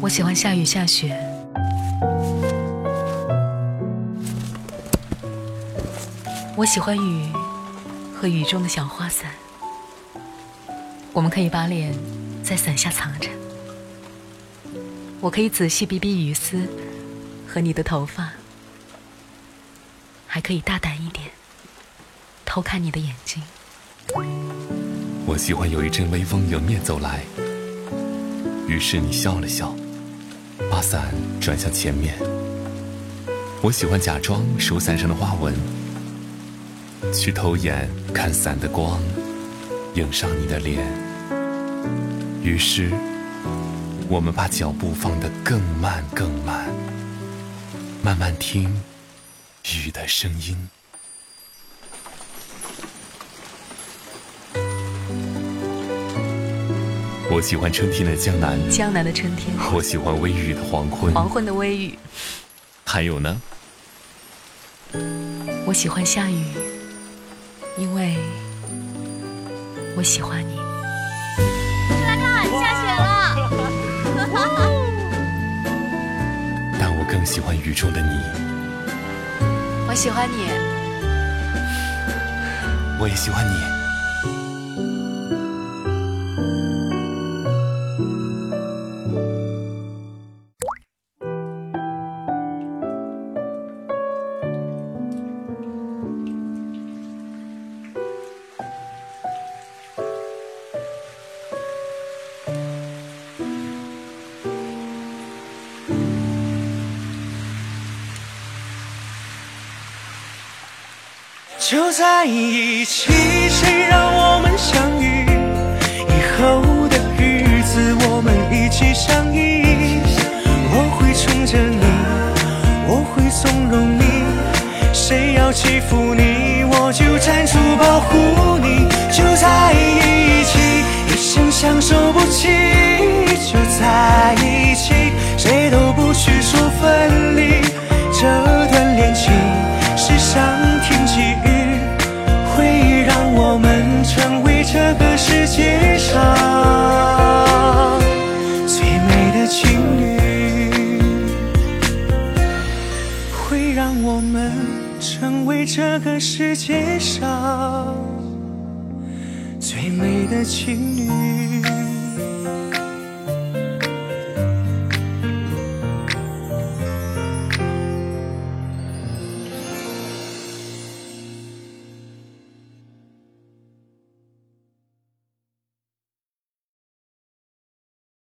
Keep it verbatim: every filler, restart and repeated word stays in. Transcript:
我喜欢下雨下雪，我喜欢雨和雨中的小花伞，我们可以把脸在伞下藏着，我可以仔细比比雨丝和你的头发，还可以大胆一点偷看你的眼睛。 我喜欢有一阵微风迎面走来，于是你笑了笑，把伞转向前面。我喜欢假装数伞上的花纹，去偷眼看伞的光映上你的脸，于是我们把脚步放得更慢更慢，慢慢听雨的声音。我喜欢春天的江南， 江南的春天， 我喜欢微雨的黄昏， 黄昏的微雨。 还有呢？ 我喜欢下雨，因为我喜欢你。 来看，下雪了。 但我更喜欢雨中的你。 我喜欢你， 我也喜欢你。 就在一起，谁让我们相遇？以后的日子我们一起相依。我会宠着你，我会纵容你，谁要欺负你，我就站出保护你。就在一起，一生相守不弃。就在一起，谁都不许说分离。这段恋情是上天给予，会让我们成为这个世界上最美的情侣，会让我们成为这个世界上最美的情侣。